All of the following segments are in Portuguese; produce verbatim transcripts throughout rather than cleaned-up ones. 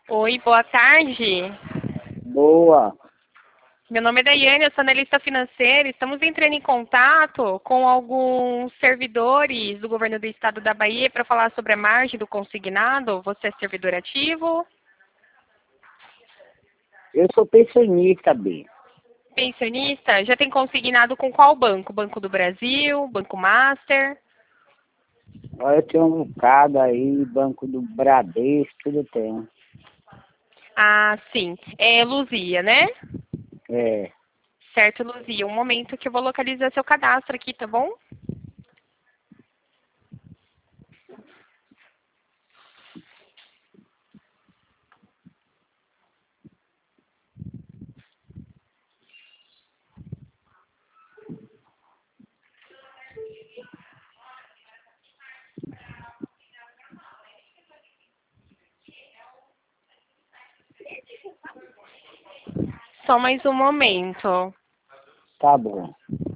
Oi, boa tarde. Boa. Meu nome é Daiane, eu sou analista financeira. Estamos entrando em contato com alguns servidores do governo do estado da Bahia para falar sobre a margem do consignado. Você é servidor ativo? Eu sou pensionista, B. Pensionista? Já tem consignado com qual banco? Banco do Brasil? Banco Master? Olha, eu tenho um bocado aí, Banco do Bradesco, tudo tem. Ah, sim. É Luzia, né? É, Certo, Luzia. Um momento que eu vou localizar seu cadastro aqui, tá bom? Só mais um momento. tá bom.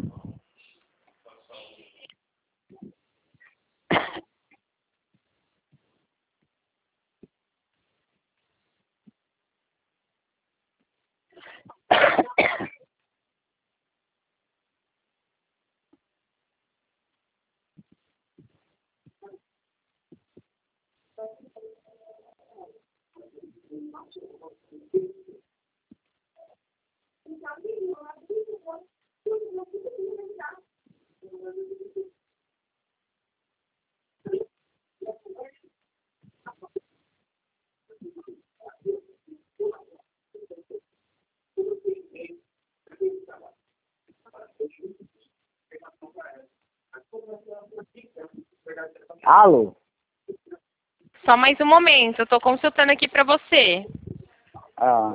Alô? Só mais um momento, eu estou consultando aqui para você. Ah,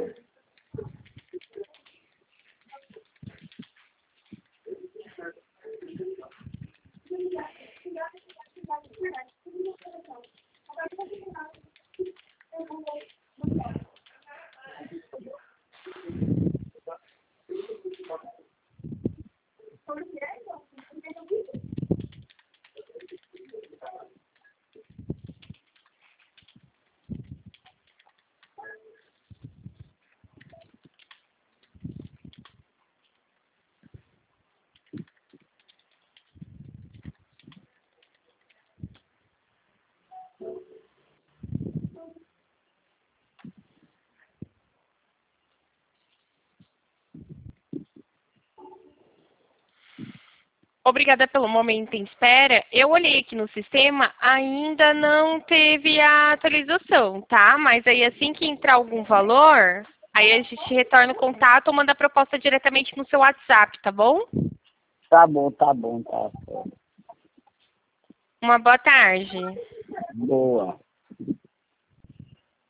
Obrigada pelo momento em espera. Eu olhei aqui no sistema, ainda não teve a atualização, tá? Mas aí assim que entrar algum valor, aí a gente retorna o contato ou manda a proposta diretamente no seu WhatsApp, tá bom? tá bom, tá bom, tá certo. Uma boa tarde. Boa.